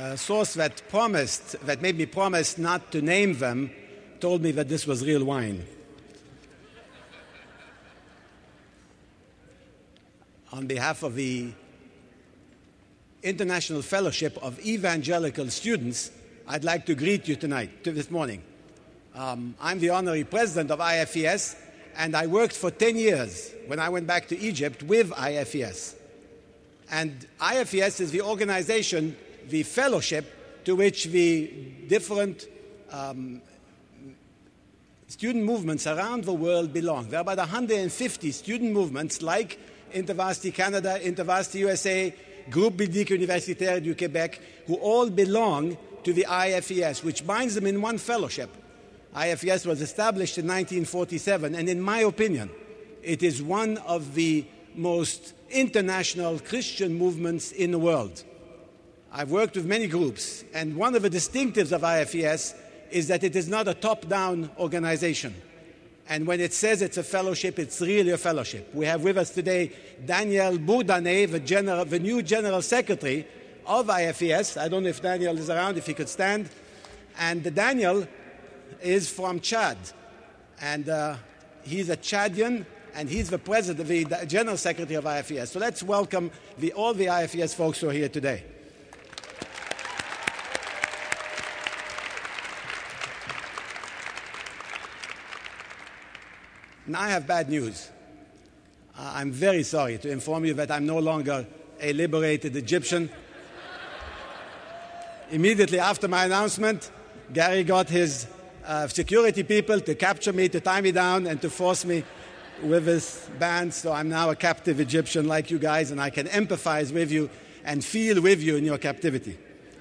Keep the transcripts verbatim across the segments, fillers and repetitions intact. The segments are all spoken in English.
a source that promised, that made me promise not to name them, told me that this was real wine. On behalf of the International Fellowship of Evangelical Students, I'd like to greet you tonight, this morning. Um, I'm the honorary president of I F E S, and I worked for ten years when I went back to Egypt with I F E S. And I F E S is the organization, the fellowship, to which the different um, student movements around the world belong. There are about one hundred fifty student movements like InterVarsity Canada, InterVarsity U S A, Groupe Biblique Universitaire du Québec, who all belong to the I F E S, which binds them in one fellowship. I F E S was established in nineteen forty-seven, and in my opinion, it is one of the most international Christian movements in the world. I've worked with many groups, and one of the distinctives of I F E S is that it is not a top-down organization. And when it says it's a fellowship, it's really a fellowship. We have with us today Daniel Bourdanet, the, general, the new General Secretary of I F E S. I don't know if Daniel is around, if he could stand. And Daniel is from Chad. And uh, he's a Chadian, and he's the president, the General Secretary of I F E S. So let's welcome the, all the I F E S folks who are here today. Now I have bad news. Uh, I'm very sorry to inform you that I'm no longer a liberated Egyptian. Immediately after my announcement, Gary got his uh, security people to capture me, to tie me down, and to force me with his band. So I'm now a captive Egyptian like you guys, and I can empathize with you and feel with you in your captivity.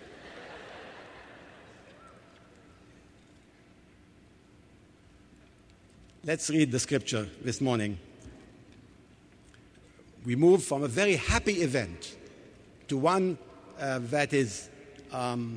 Let's read the scripture this morning. We move from a very happy event to one uh, that is um,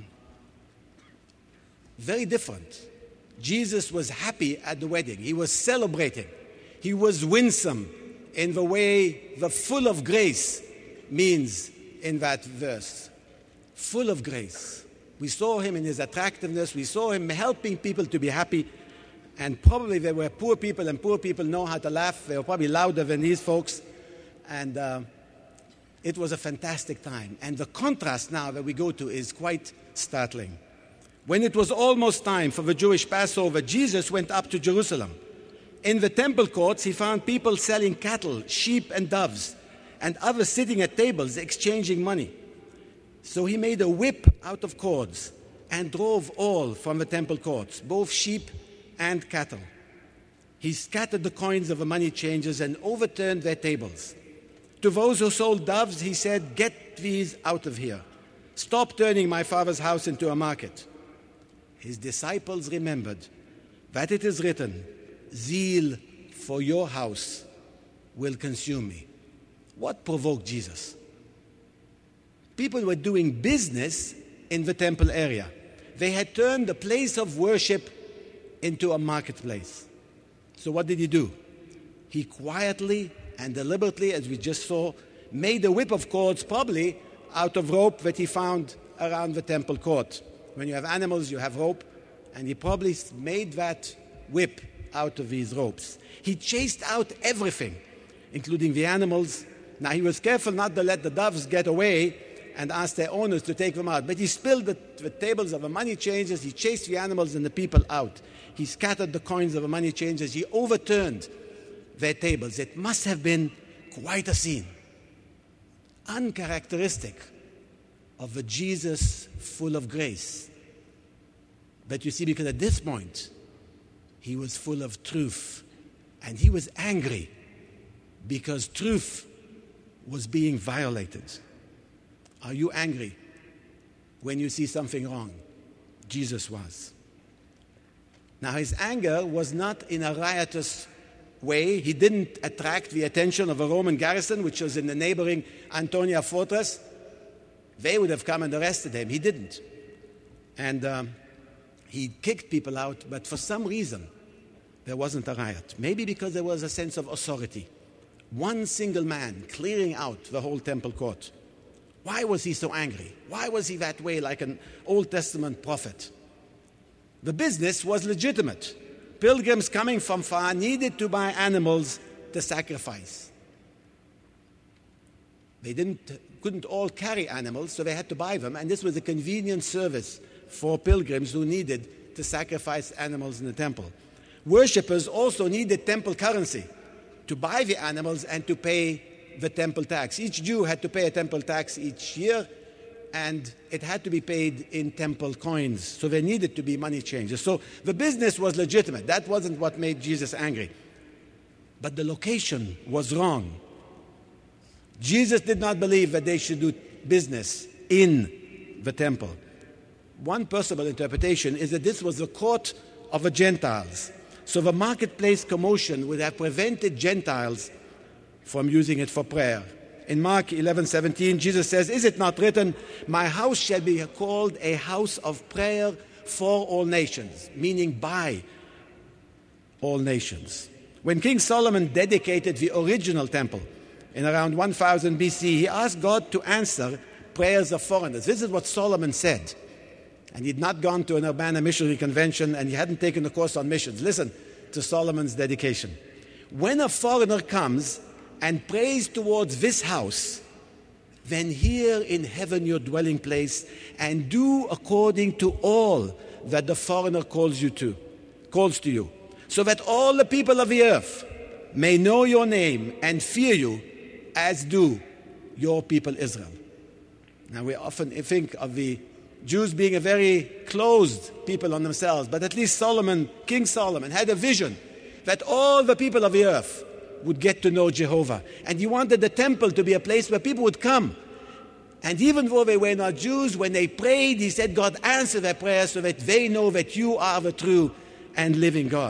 very different. Jesus was happy at the wedding. He was celebrating. He was winsome in the way the full of grace means in that verse. Full of grace. We saw him in his attractiveness. We saw him helping people to be happy. And probably there were poor people, and poor people know how to laugh. They were probably louder than these folks. And uh, it was a fantastic time. And the contrast now that we go to is quite startling. When it was almost time for the Jewish Passover, Jesus went up to Jerusalem. In the temple courts, he found people selling cattle, sheep, and doves, and others sitting at tables exchanging money. So he made a whip out of cords and drove all from the temple courts, both sheep and cattle. He scattered the coins of the money changers and overturned their tables. To those who sold doves, he said, "Get these out of here. Stop turning my Father's house into a market." His disciples remembered that it is written, "Zeal for your house will consume me." What provoked Jesus? People were doing business in the temple area. They had turned the place of worship into a marketplace. So what did he do? He quietly and deliberately, as we just saw, made a whip of cords, probably out of rope that he found around the temple court. When you have animals, you have rope, and he probably made that whip out of these ropes. He chased out everything, including the animals. Now, he was careful not to let the doves get away and ask their owners to take them out. But he spilled the, the tables of the money changers. He chased the animals and the people out. He scattered the coins of the money changers. He overturned their tables. It must have been quite a scene. Uncharacteristic of a Jesus full of grace. But you see, because at this point, he was full of truth. And he was angry because truth was being violated. Are you angry when you see something wrong? Jesus was. Now, his anger was not in a riotous way. He didn't attract the attention of a Roman garrison, which was in the neighboring Antonia fortress. They would have come and arrested him. He didn't. And um, he kicked people out, but for some reason, there wasn't a riot. Maybe because there was a sense of authority. One single man clearing out the whole temple court. Why was he so angry? Why was he that way like an Old Testament prophet? The business was legitimate. Pilgrims coming from far needed to buy animals to sacrifice. They didn't, couldn't all carry animals, so they had to buy them, and this was a convenient service for pilgrims who needed to sacrifice animals in the temple. Worshippers also needed temple currency to buy the animals and to pay the temple tax. Each Jew had to pay a temple tax each year, and it had to be paid in temple coins. So there needed to be money changes. So the business was legitimate. That wasn't what made Jesus angry. But the location was wrong. Jesus did not believe that they should do business in the temple. One possible interpretation is that this was the court of the Gentiles. So the marketplace commotion would have prevented Gentiles from using it for prayer. In Mark eleven seventeen, Jesus says, "Is it not written, my house shall be called a house of prayer for all nations," meaning by all nations. When King Solomon dedicated the original temple in around one thousand B C, he asked God to answer prayers of foreigners. This is what Solomon said. And he'd not gone to an Urbana missionary convention, and he hadn't taken a course on missions. Listen to Solomon's dedication. "When a foreigner comes and prays towards this house, then hear in heaven your dwelling place, and do according to all that the foreigner calls you to, calls to you, so that all the people of the earth may know your name and fear you, as do your people Israel." Now we often think of the Jews being a very closed people on themselves, but at least Solomon, King Solomon, had a vision that all the people of the earth would get to know Jehovah. And he wanted the temple to be a place where people would come. And even though they were not Jews, when they prayed, he said, God, answer their prayers so that they know that you are the true and living God.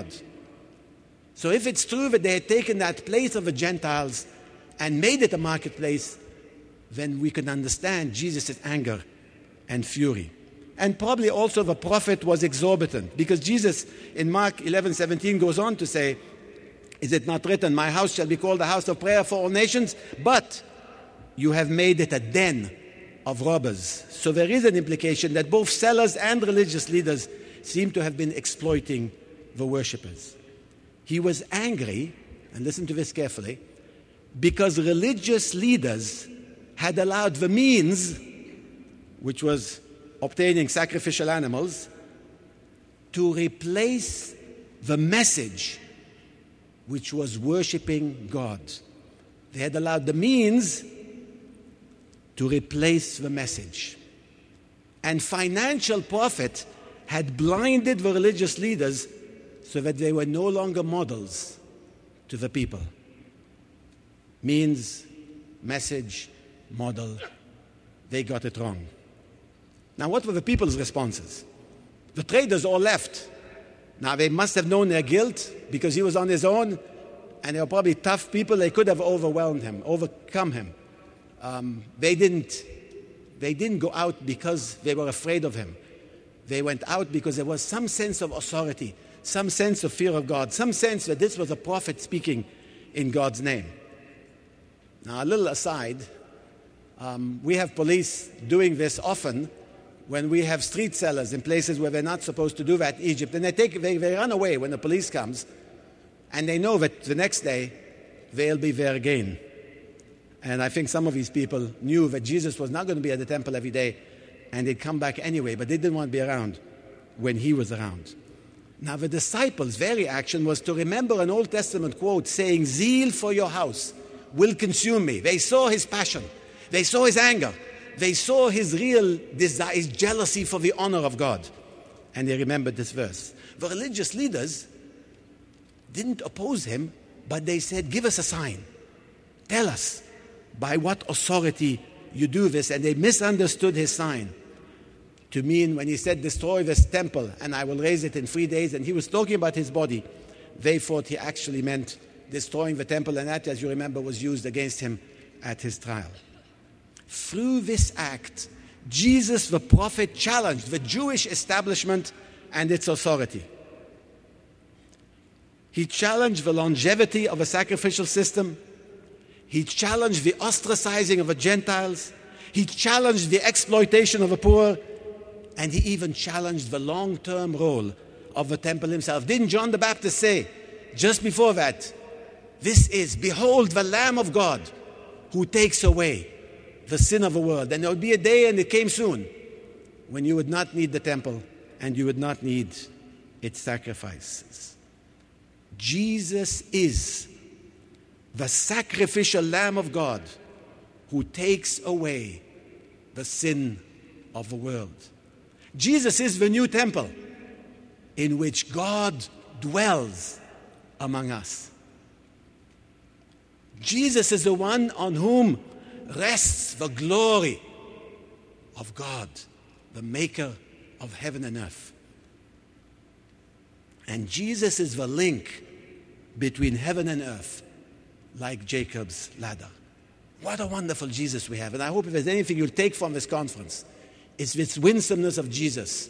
So if it's true that they had taken that place of the Gentiles and made it a marketplace, then we can understand Jesus' anger and fury. And probably also the prophet was exorbitant, because Jesus in Mark eleven seventeen goes on to say, "Is it not written, my house shall be called a house of prayer for all nations? But you have made it a den of robbers." So there is an implication that both sellers and religious leaders seem to have been exploiting the worshippers. He was angry, and listen to this carefully, because religious leaders had allowed the means, which was obtaining sacrificial animals, to replace the message, which was worshiping God. They had allowed the means to replace the message. And financial profit had blinded the religious leaders so that they were no longer models to the people. Means, message, model. They got it wrong. Now, what were the people's responses? The traders all left. Now, they must have known their guilt because he was on his own, and they were probably tough people. They could have overwhelmed him, overcome him. Um, they didn't, they didn't go out because they were afraid of him. They went out because there was some sense of authority, some sense of fear of God, some sense that this was a prophet speaking in God's name. Now, a little aside, um, we have police doing this often when we have street sellers in places where they're not supposed to do that, Egypt, and they take they, they run away when the police comes, and they know that the next day they'll be there again. And I think some of these people knew that Jesus was not going to be at the temple every day, and they'd come back anyway, but they didn't want to be around when he was around. Now the disciples, their reaction was to remember an Old Testament quote saying, "Zeal for your house will consume me." They saw his passion. They saw his anger. They saw his real desire, his jealousy for the honor of God. And they remembered this verse. The religious leaders didn't oppose him, but they said, "Give us a sign. Tell us by what authority you do this." And they misunderstood his sign to mean when he said, "Destroy this temple and I will raise it in three days." And he was talking about his body. They thought he actually meant destroying the temple, and that, as you remember, was used against him at his trial. Through this act, Jesus the prophet challenged the Jewish establishment and its authority. He challenged the longevity of a sacrificial system. He challenged the ostracizing of the Gentiles. He challenged the exploitation of the poor, and he even challenged the long-term role of the temple himself. Didn't John the Baptist say, just before that, this is, behold, the Lamb of God who takes away the sin of the world. And there would be a day, and it came soon, when you would not need the temple and you would not need its sacrifices. Jesus is the sacrificial Lamb of God who takes away the sin of the world. Jesus is the new temple in which God dwells among us. Jesus is the one on whom rests the glory of God, the maker of heaven and earth. And Jesus is the link between heaven and earth, like Jacob's ladder. What a wonderful Jesus we have. And I hope if there's anything you'll take from this conference, it's this winsomeness of Jesus,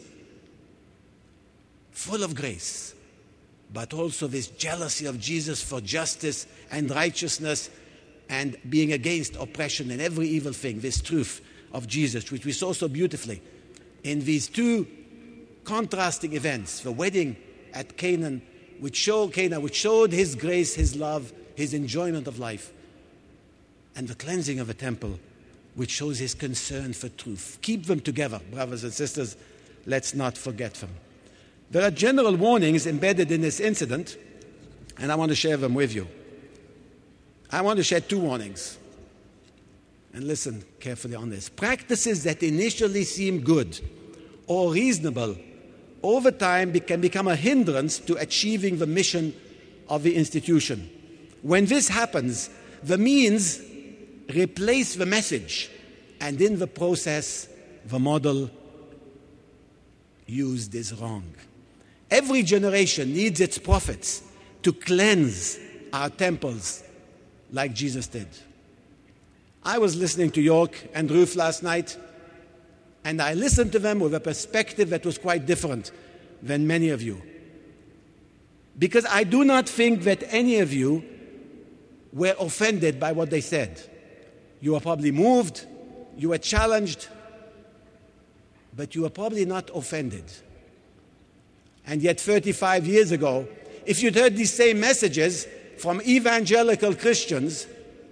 full of grace, but also this jealousy of Jesus for justice and righteousness and being against oppression and every evil thing, this truth of Jesus, which we saw so beautifully in these two contrasting events, the wedding at Canaan, which showed Cana, which showed his grace, his love, his enjoyment of life, and the cleansing of the temple, which shows his concern for truth. Keep them together, brothers and sisters. Let's not forget them. There are general warnings embedded in this incident, and I want to share them with you. I want to share two warnings. And listen carefully on this. Practices that initially seem good or reasonable over time can become a hindrance to achieving the mission of the institution. When this happens, the means replace the message, and in the process, the model used is wrong. Every generation needs its prophets to cleanse our temples like Jesus did. I was listening to York and Ruth last night, and I listened to them with a perspective that was quite different than many of you. Because I do not think that any of you were offended by what they said. You were probably moved, you were challenged, but you were probably not offended. And yet thirty-five years ago, if you'd heard these same messages from evangelical Christians,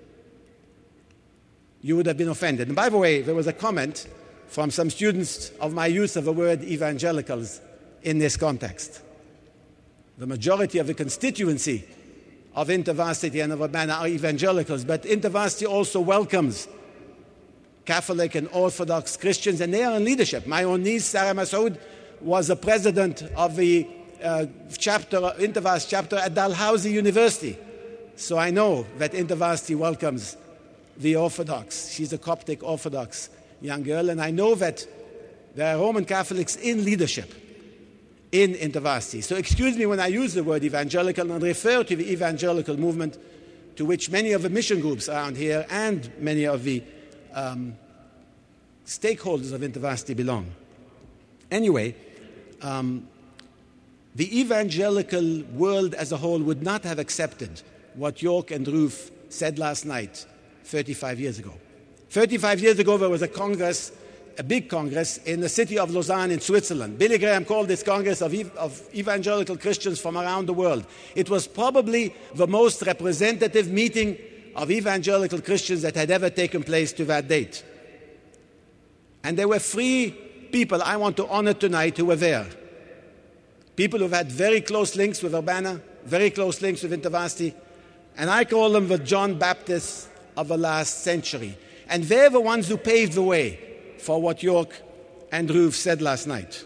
you would have been offended. And by the way, there was a comment from some students of my use of the word evangelicals in this context. The majority of the constituency of InterVarsity and of Urbana are evangelicals, but InterVarsity also welcomes Catholic and Orthodox Christians, and they are in leadership. My own niece, Sarah Masood, was the president of the uh, chapter, InterVarsity chapter at Dalhousie University. So I know that InterVarsity welcomes the Orthodox. She's a Coptic Orthodox young girl, and I know that there are Roman Catholics in leadership in InterVarsity. So excuse me when I use the word evangelical and refer to the evangelical movement to which many of the mission groups around here and many of the um, stakeholders of InterVarsity belong. Anyway, um, the evangelical world as a whole would not have accepted what York and Ruth said last night thirty-five years ago. thirty-five years ago, there was a congress, a big congress, in the city of Lausanne in Switzerland. Billy Graham called this congress of, ev- of evangelical Christians from around the world. It was probably the most representative meeting of evangelical Christians that had ever taken place to that date. And there were three people I want to honor tonight who were there. People who've had very close links with Urbana, very close links with InterVarsity, and I call them the John Baptists of the last century. And they're the ones who paved the way for what York and Ruth said last night.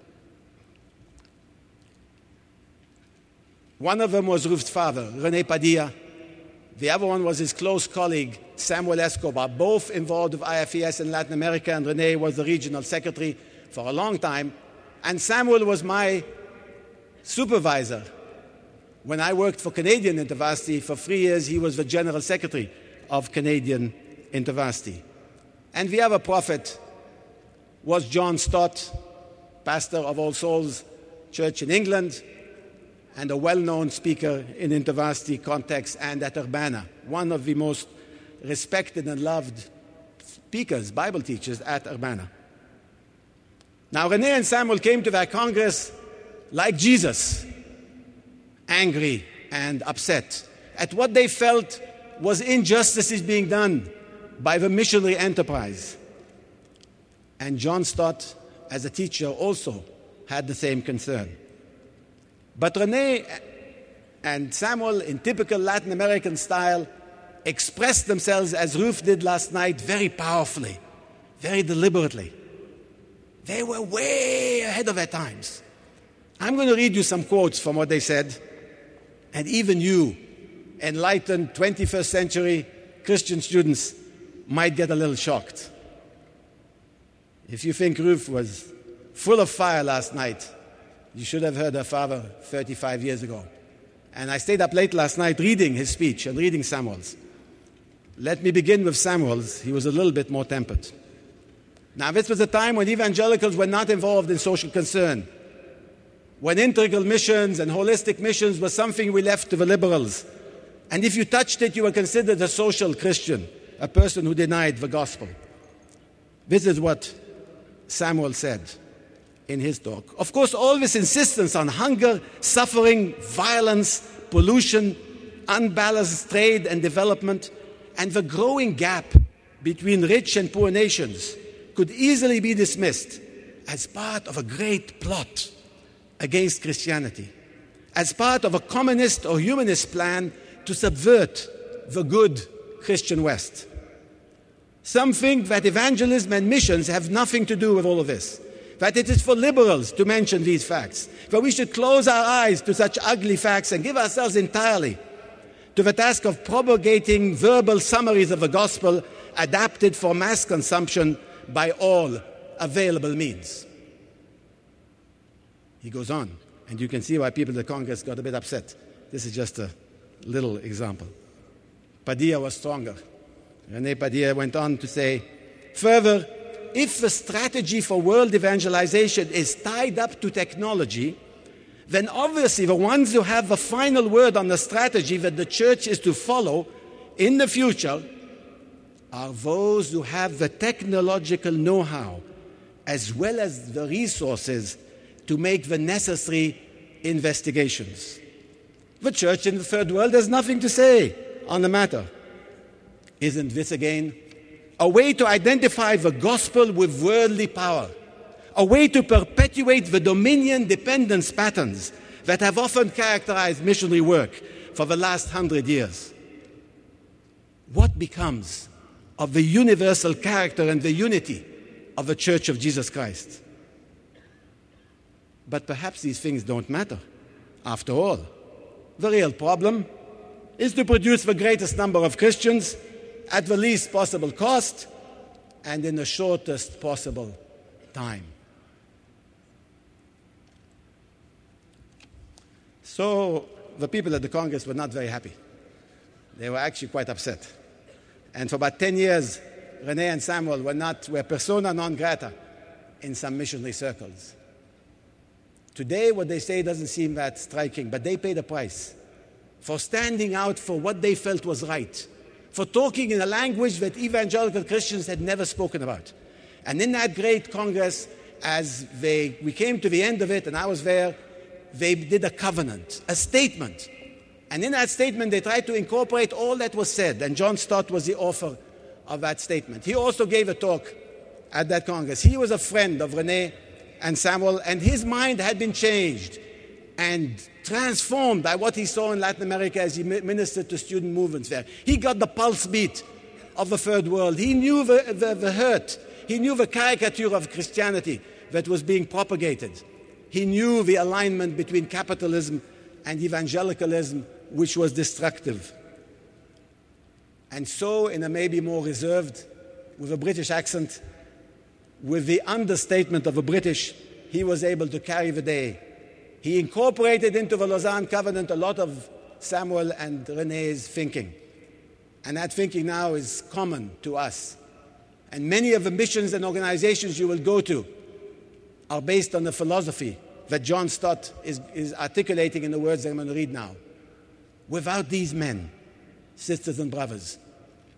One of them was Ruth's father, René Padilla. The other one was his close colleague, Samuel Escobar, both involved with I F E S in Latin America, and René was the regional secretary for a long time. And Samuel was my supervisor. When I worked for Canadian InterVarsity for three years, he was the general secretary of Canadian InterVarsity. And the other prophet was John Stott, pastor of All Souls Church in England, and a well-known speaker in InterVarsity context and at Urbana, one of the most respected and loved speakers, Bible teachers at Urbana. Now, René and Samuel came to that congress like Jesus, angry and upset at what they felt was injustices being done by the missionary enterprise. And John Stott, as a teacher, also had the same concern. But René and Samuel, in typical Latin American style, expressed themselves, as Ruth did last night, very powerfully, very deliberately. They were way ahead of their times. I'm going to read you some quotes from what they said, and even you, enlightened twenty-first century Christian students, might get a little shocked. If you think Ruth was full of fire last night, you should have heard her father thirty-five years ago. And I stayed up late last night reading his speech and reading Samuel's. Let me begin with Samuel's. He was a little bit more tempered. Now, this was a time when evangelicals were not involved in social concern, when integral missions and holistic missions were something we left to the liberals. And if you touched it, you were considered a social Christian, a person who denied the gospel. This is what Samuel said in his talk. Of course, all this insistence on hunger, suffering, violence, pollution, unbalanced trade and development, and the growing gap between rich and poor nations could easily be dismissed as part of a great plot against Christianity, as part of a communist or humanist plan to subvert the good Christian West. Some think that evangelism and missions have nothing to do with all of this, that it is for liberals to mention these facts, that we should close our eyes to such ugly facts and give ourselves entirely to the task of propagating verbal summaries of the gospel adapted for mass consumption by all available means. He goes on, and you can see why people in the Congress got a bit upset. This is just a little example. Padilla was stronger. René Padilla went on to say, further, if the strategy for world evangelization is tied up to technology, then obviously the ones who have the final word on the strategy that the church is to follow in the future are those who have the technological know-how as well as the resources to make the necessary investigations. The church in the third world has nothing to say on the matter. Isn't this again a way to identify the gospel with worldly power, a way to perpetuate the dominion dependence patterns that have often characterized missionary work for the last hundred years? What becomes of the universal character and the unity of the Church of Jesus Christ? But perhaps these things don't matter. After all, the real problem is to produce the greatest number of Christians at the least possible cost and in the shortest possible time. So the people at the Congress were not very happy. They were actually quite upset. And for about ten years, René and Samuel were not were persona non grata in some missionary circles. Today, what they say doesn't seem that striking, but they paid a price for standing out for what they felt was right, for talking in a language that evangelical Christians had never spoken about. And in that great Congress, as they, we came to the end of it, and I was there, they did a covenant, a statement. And in that statement, they tried to incorporate all that was said, and John Stott was the author of that statement. He also gave a talk at that Congress. He was a friend of René and Samuel, and his mind had been changed and transformed by what he saw in Latin America as he ministered to student movements there. He got the pulse beat of the third world. He knew the, the, the hurt. He knew the caricature of Christianity that was being propagated. He knew the alignment between capitalism and evangelicalism, which was destructive. And so, in a maybe more reserved, with a British accent, with the understatement of a British, he was able to carry the day. He incorporated into the Lausanne Covenant a lot of Samuel and René's thinking. And that thinking now is common to us. And many of the missions and organizations you will go to are based on the philosophy that John Stott is, is articulating in the words that I'm going to read now. Without these men, sisters and brothers,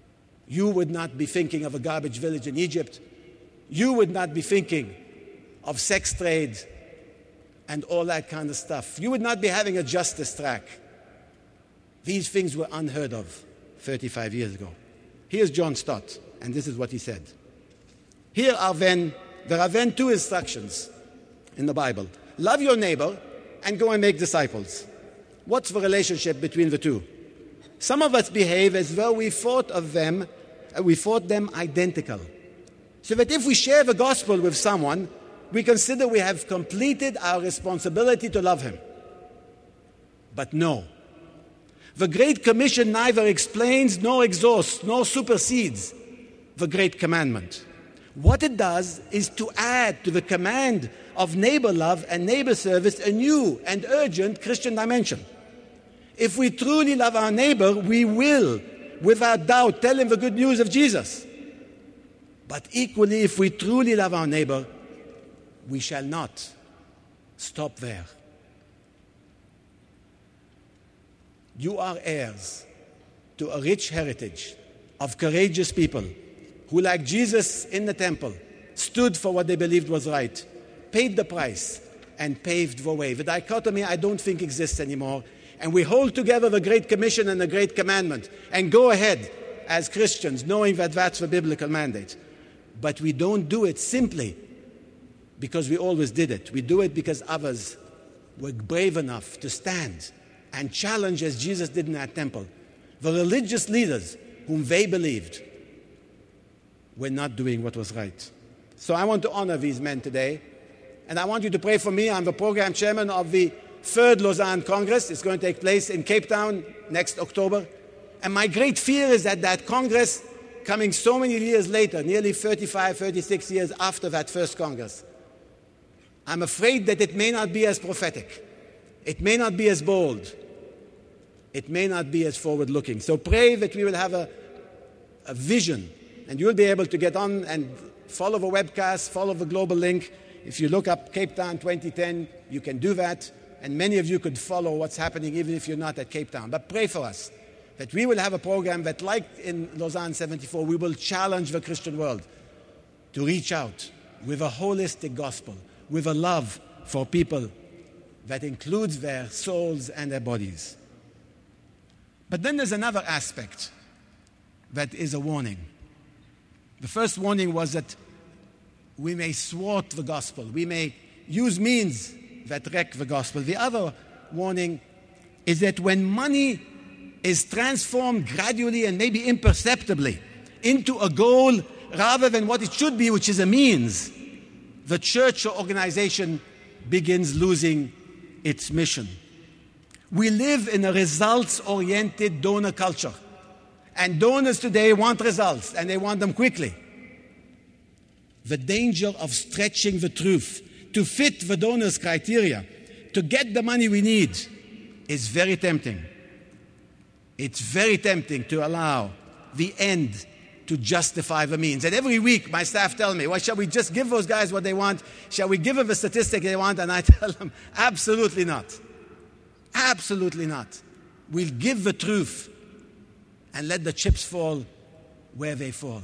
you would not be thinking of a garbage village in Egypt. You would not be thinking of sex trade and all that kind of stuff. You would not be having a justice track. These things were unheard of thirty-five years ago. Here's John Stott, and this is what he said. Here are then, there are then two instructions in the Bible. Love your neighbor and go and make disciples. What's the relationship between the two? Some of us behave as though we thought of them, uh, we thought them identical. So that if we share the gospel with someone, we consider we have completed our responsibility to love him. But no. The Great Commission neither explains, nor exhausts, nor supersedes the Great Commandment. What it does is to add to the command of neighbor love and neighbor service a new and urgent Christian dimension. If we truly love our neighbor, we will, without doubt, tell him the good news of Jesus. But equally, if we truly love our neighbor, we shall not stop there. You are heirs to a rich heritage of courageous people who, like Jesus in the temple, stood for what they believed was right, paid the price, and paved the way. The dichotomy, I don't think, exists anymore. And we hold together the Great Commission and the Great Commandment and go ahead as Christians, knowing that that's the biblical mandate. But we don't do it simply because we always did it. We do it because others were brave enough to stand and challenge, as Jesus did in that temple, the religious leaders whom they believed were not doing what was right. So I want to honor these men today, and I want you to pray for me. I'm the program chairman of the Third Lausanne Congress. It's going to take place in Cape Town next October. And my great fear is that that Congress, coming so many years later, nearly thirty-five, thirty-six years after that first Congress, I'm afraid that it may not be as prophetic. It may not be as bold. It may not be as forward-looking. So pray that we will have a, a vision, and you'll be able to get on and follow the webcast, follow the global link. If you look up Cape Town twenty ten, you can do that, and many of you could follow what's happening even if you're not at Cape Town. But pray for us, that we will have a program that, like in Lausanne seventy-four, we will challenge the Christian world to reach out with a holistic gospel, with a love for people that includes their souls and their bodies. But then there's another aspect that is a warning. The first warning was that we may thwart the gospel. We may use means that wreck the gospel. The other warning is that when money is transformed gradually and maybe imperceptibly into a goal rather than what it should be, which is a means, the church or organization begins losing its mission. We live in a results-oriented donor culture. And donors today want results, and they want them quickly. The danger of stretching the truth to fit the donor's criteria, to get the money we need, is very tempting. It's very tempting to allow the end to justify the means. And every week my staff tell me, well, shall we just give those guys what they want? Shall we give them the statistic they want? And I tell them, absolutely not. Absolutely not. We'll give the truth and let the chips fall where they fall.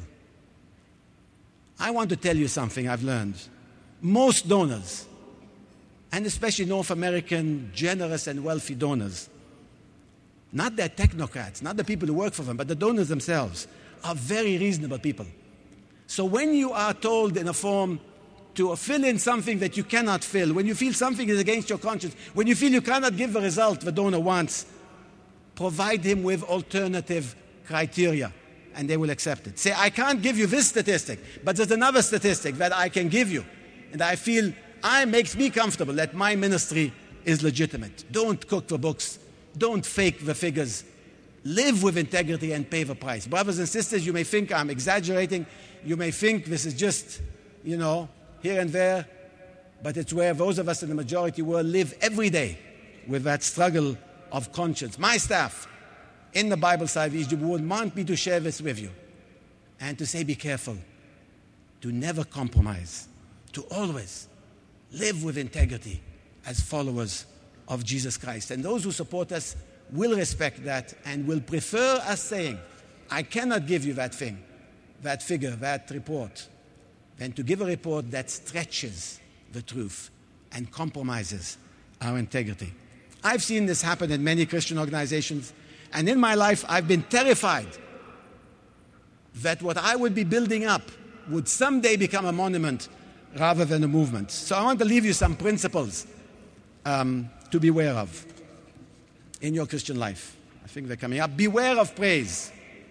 I want to tell you something I've learned. Most donors, and especially North American generous and wealthy donors, not their technocrats, not the people who work for them, but the donors themselves, are very reasonable people. So when you are told in a form to fill in something that you cannot fill, when you feel something is against your conscience, when you feel you cannot give the result the donor wants, provide him with alternative criteria, and they will accept it. Say, I can't give you this statistic, but there's another statistic that I can give you, and I feel I makes me comfortable that my ministry is legitimate. Don't cook the books. Don't fake the figures. Live with integrity and pay the price. Brothers and sisters, you may think I'm exaggerating. You may think this is just, you know, here and there, but it's where those of us in the majority world live every day with that struggle of conscience. My staff in the Bible side of Egypt would want me to share this with you and to say, be careful, to never compromise, to always live with integrity as followers of Jesus Christ. And those who support us will respect that and will prefer us saying, I cannot give you that thing, that figure, that report, than to give a report that stretches the truth and compromises our integrity. I've seen this happen in many Christian organizations, and in my life I've been terrified that what I would be building up would someday become a monument rather than a movement. So I want to leave you some principles um, to be aware of in your Christian life. I think they're coming up. Beware of praise.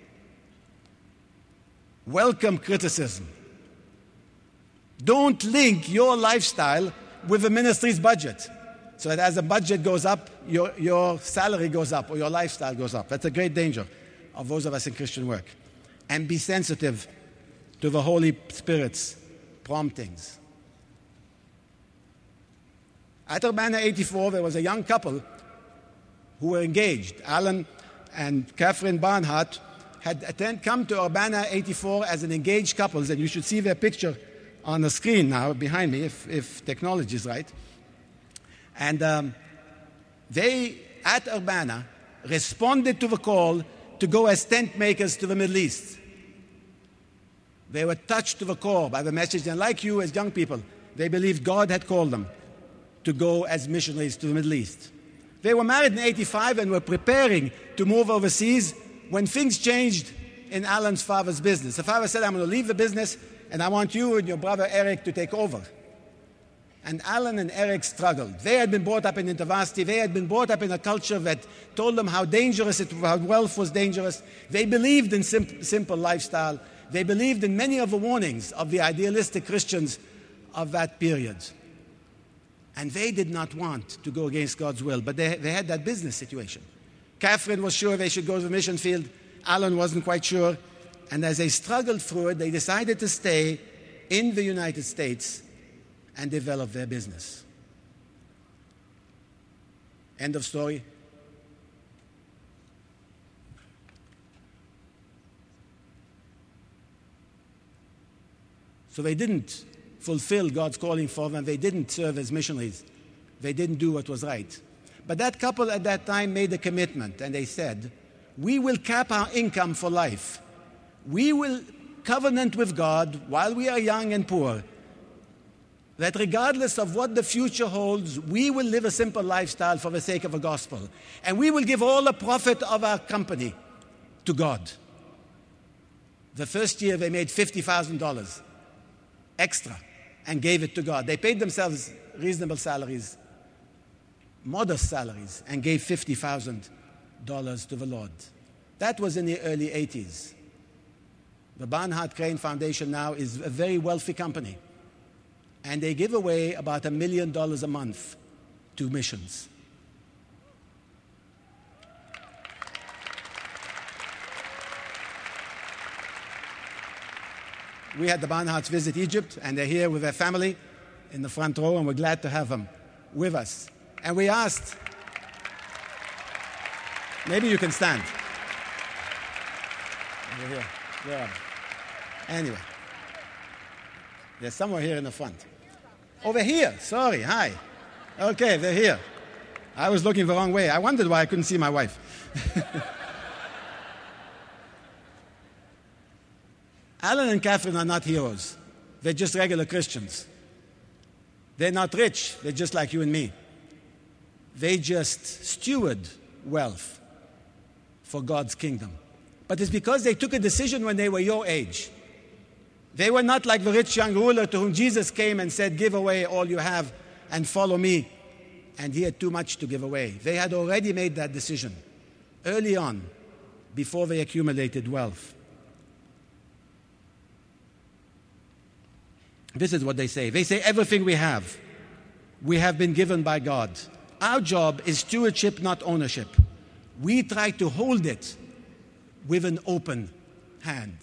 Welcome criticism. Don't link your lifestyle with the ministry's budget, so that as the budget goes up, your, your salary goes up or your lifestyle goes up. That's a great danger of those of us in Christian work. And be sensitive to the Holy Spirit's promptings. At Urbana eighty-four, there was a young couple who were engaged. Alan and Catherine Barnhart had attend, come to Urbana eighty-four as an engaged couple, and you should see their picture on the screen now behind me, if, if technology is right. And um, they, at Urbana, responded to the call to go as tent makers to the Middle East. They were touched to the core by the message, and like you as young people, they believed God had called them to go as missionaries to the Middle East. They were married in eighty-five and were preparing to move overseas when things changed in Alan's father's business. The father said, I'm going to leave the business, and I want you and your brother Eric to take over. And Alan and Eric struggled. They had been brought up in InterVarsity. They had been brought up in a culture that told them how dangerous it was, how wealth was dangerous. They believed in sim- simple lifestyle. They believed in many of the warnings of the idealistic Christians of that period. And they did not want to go against God's will, but they, they had that business situation. Catherine was sure they should go to the mission field. Alan wasn't quite sure. And as they struggled through it, they decided to stay in the United States and develop their business. End of story. So they didn't fulfill God's calling for them. They didn't serve as missionaries. They didn't do what was right. But that couple at that time made a commitment, and they said, we will cap our income for life. We will covenant with God while we are young and poor, that regardless of what the future holds, we will live a simple lifestyle for the sake of the gospel. And we will give all the profit of our company to God. The first year they made fifty thousand dollars extra and gave it to God. They paid themselves reasonable salaries, modest salaries, and gave fifty thousand dollars to the Lord. That was in the early eighties. The Barnhart Crane Foundation now is a very wealthy company, and they give away about a million dollars a month to missions. We had the Barnharts visit Egypt, and they're here with their family in the front row, and we're glad to have them with us. And we asked, maybe you can stand. Over here. Where are they? Anyway. They're somewhere here in the front. Over here. Sorry. Hi. Okay, they're here. I was looking the wrong way. I wondered why I couldn't see my wife. Alan and Catherine are not heroes. They're just regular Christians. They're not rich. They're just like you and me. They just steward wealth for God's kingdom. But it's because they took a decision when they were your age. They were not like the rich young ruler to whom Jesus came and said, give away all you have and follow me. And he had too much to give away. They had already made that decision early on, before they accumulated wealth. This is what they say. They say everything we have, we have been given by God. Our job is stewardship, not ownership. We try to hold it with an open hand.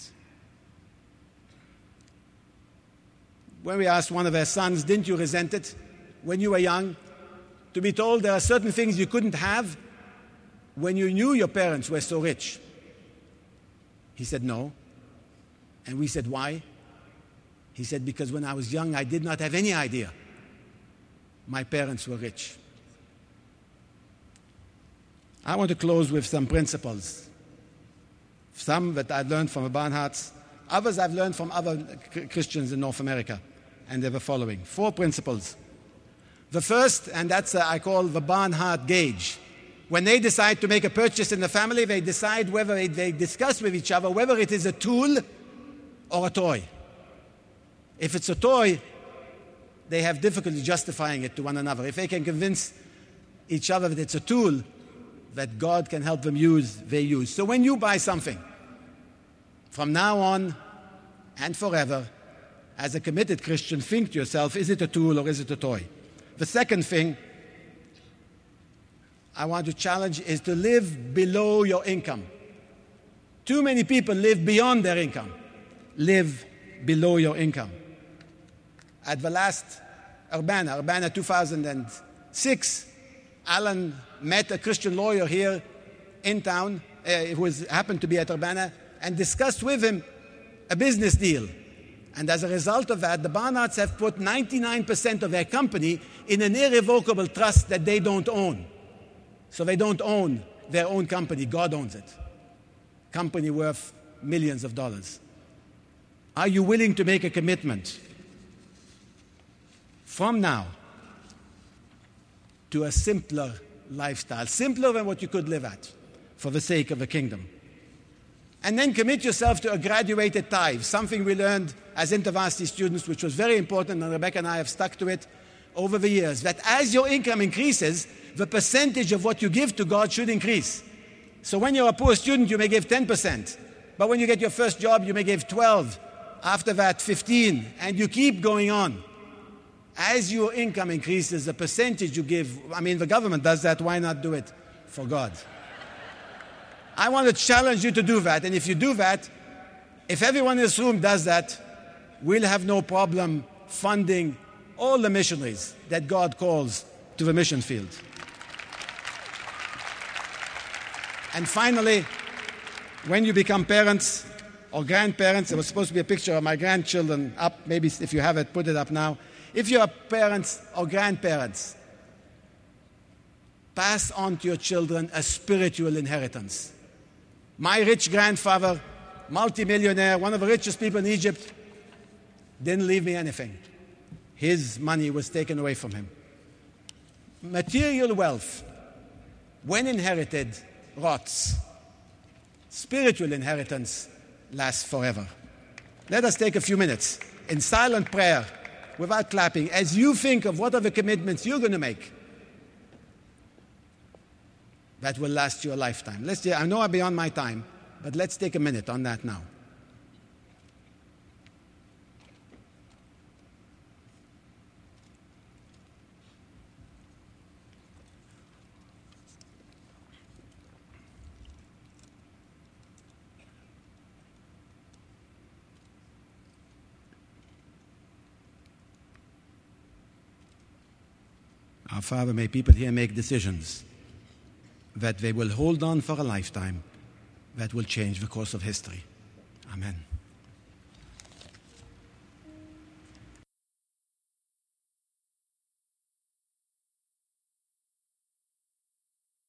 When we asked one of their sons, didn't you resent it when you were young, to be told there are certain things you couldn't have when you knew your parents were so rich? He said, no. And we said, why? He said, because when I was young, I did not have any idea my parents were rich. I want to close with some principles Some that I've learned from the Barnhards, others I've learned from other Christians in North America, and they were following. Four principles. The first, and that's uh, I call the Barnhart gauge. When they decide to make a purchase in the family, they decide whether they, they discuss with each other whether it is a tool or a toy. If it's a toy, they have difficulty justifying it to one another. If they can convince each other that it's a tool that God can help them use, they use. So when you buy something, from now on and forever, as a committed Christian, think to yourself, is it a tool or is it a toy? The second thing I want to challenge is to live below your income. Too many people live beyond their income. Live below your income. At the last Urbana, Urbana two thousand six, Alan met a Christian lawyer here in town uh, who was, happened to be at Urbana and discussed with him a business deal. And as a result of that, the Barnhards have put ninety-nine percent of their company in an irrevocable trust that they don't own. So they don't own their own company. God owns it. Company worth millions of dollars. Are you willing to make a commitment from now to a simpler lifestyle, simpler than what you could live at, for the sake of the kingdom? And then commit yourself to a graduated tithe, something we learned as InterVarsity students, which was very important, and Rebecca and I have stuck to it over the years, that as your income increases, the percentage of what you give to God should increase. So when you're a poor student, you may give ten percent. But when you get your first job, you may give twelve. After that, fifteen. And you keep going on. As your income increases, the percentage you give, I mean, the government does that, why not do it for God? I want to challenge you to do that. And if you do that, if everyone in this room does that, we'll have no problem funding all the missionaries that God calls to the mission field. And finally, when you become parents or grandparents, there was supposed to be a picture of my grandchildren up. Maybe if you have it, put it up now. If you are parents or grandparents, pass on to your children a spiritual inheritance. My rich grandfather, multimillionaire, one of the richest people in Egypt, didn't leave me anything. His money was taken away from him. Material wealth, when inherited, rots. Spiritual inheritance lasts forever. Let us take a few minutes in silent prayer, without clapping, as you think of what are the commitments you're going to make that will last you a lifetime. Let's. I know I'm beyond my time, but let's take a minute on that now. Our Father, may people here make decisions that they will hold on for a lifetime that will change the course of history. Amen.